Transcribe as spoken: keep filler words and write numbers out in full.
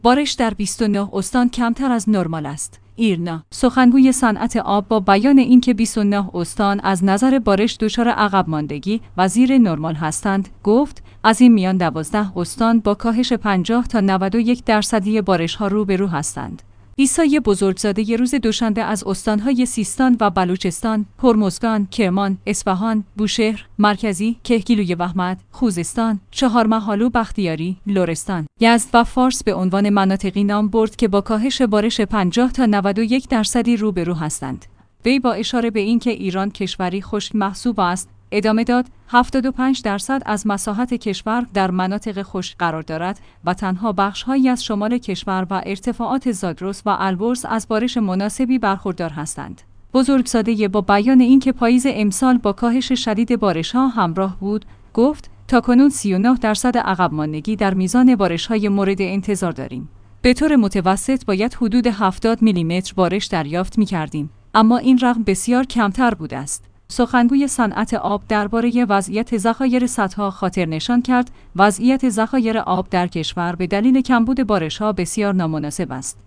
بارش در بیست و نه استان کمتر از نرمال است. ایرنا، سخنگوی صنعت آب با بیان اینکه بیست و نه استان از نظر بارش دچار عقب ماندگی و زیر نرمال هستند، گفت از این میان دوازده استان با کاهش پنجاه تا نود و یک درصدی بارش‌ها روبرو هستند. عیسی بزرگزاده روز دوشنبه از استان‌های سیستان و بلوچستان، هرمزگان، کرمان، اصفهان، بوشهر، مرکزی، کهگیلوی وحمد، خوزستان، چهارمحال و بختیاری، لرستان، یزد و فارس به عنوان مناطقی نام برد که با کاهش بارش پنجاه تا نود و یک درصدی روبرو هستند. وی با اشاره به اینکه ایران کشوری خشک محسوب است، ادامه داد هفتاد و پنج درصد از مساحت کشور در مناطق خشک قرار دارد و تنها بخش‌هایی از شمال کشور و ارتفاعات زاگرس و البرز از بارش مناسبی برخوردار هستند. بزرگزاده با بیان اینکه پاییز امسال با کاهش شدید بارش‌ها همراه بود، گفت تاکنون سی و نه درصد عقب ماندگی در میزان بارش‌های مورد انتظار داریم. به طور متوسط باید حدود هفتاد میلیمتر بارش دریافت می‌کردیم، اما این رقم بسیار کمتر بوده است. سخنگوی صنعت آب درباره وضعیت ذخایر سدها خاطر نشان کرد وضعیت ذخایر آب در کشور به دلیل کمبود بارش‌ها بسیار نامناسب است.